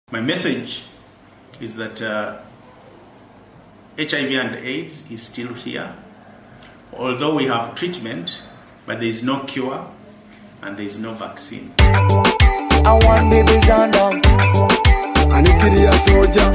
My message is that HIV and AIDS is still here. Although we have treatment, but there is no cure and there is no vaccine. I want babies on them. I need to be a soldier.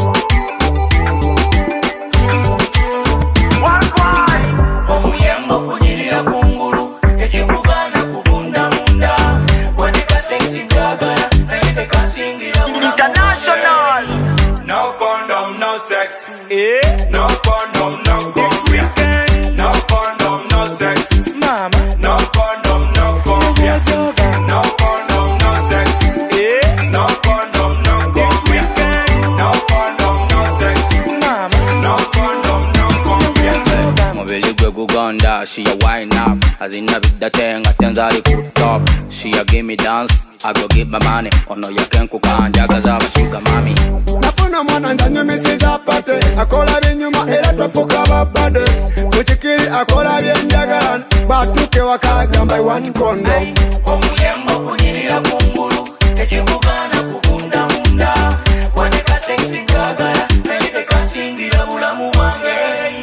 One boy. Omuyembo kunyirira kungulu. Echikugana kuvunda munda. Wandika sexy gagara. Naite kasingira international. No condom, no sex. Eh? No condom, no condom. No condom, no sex. Mama. No condom, no condom. No condom, no sex. Eh? No condom, no condom. No condom, no sex. Mama. No condom, no condom. Mobile gwe Uganda, she a wine up. As in a bit that thing, I turns out good top. She a give me dance, I go give my money. Oh no, you can't cook and jagaza, sugar mommy. Nafuna mwana nzanyo misiza pate. Akola binyuma era twafuka babade. Muchikiri akola byenjagala. Batuke wakagamba I want condom. Omuyembo kunyirira kungulu. Echikugana kuvunda munda. Wandika sexy gagara. Naite kasingira bulamu bwange.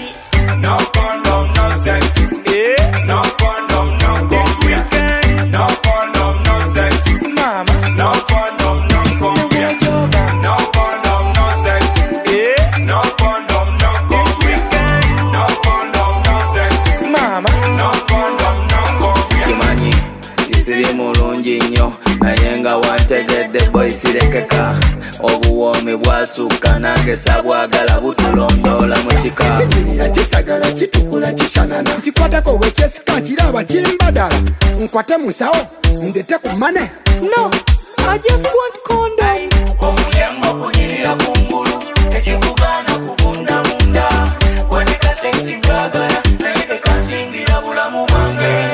No condom, no sex. Eh? No condom, no condom. No condom, no sex. Mama. No condom, no condom. No condom, no sex. Eh? No condom, no condom. No condom, no sex. Mama. No condom, no condom. Kimanyi, tisiri mulungi nnyo. Naye nga wantegedde boy sirekeka. Obuwoomi bwasuka nange sabwagala butulondoola mu kika. Kinyirira kisagala kitukula kishanana. Nkikwatako wekyesika nkiraba kimbadala. Nkwate musawo ndete ku mane. No, I just want condom. Omuyembo kunyirira kungulu. Echikugana kuvunda munda. Wandika sexy gagara. Naite kasingira bulamu bwange.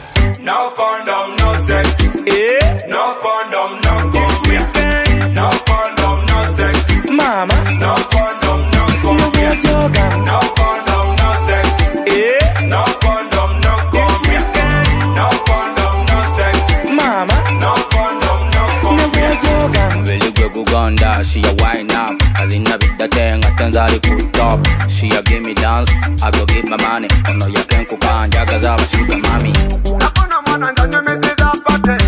No condom, no sex. Eh? No condom, no condom. No condom, no sex. Mama. No condom, no condom. No condom, no sex. Eh? No condom, no condom. No condom, no sex. Mama. No condom, no condom. Mobile gwe Uganda, she a wine up. As in a bit that thing, I turns out good top. She a give me dance, I go give my money. Oh no, you can't cook and jagaza, sugar mommy. Nafuna mwana nzanyo misiza pate.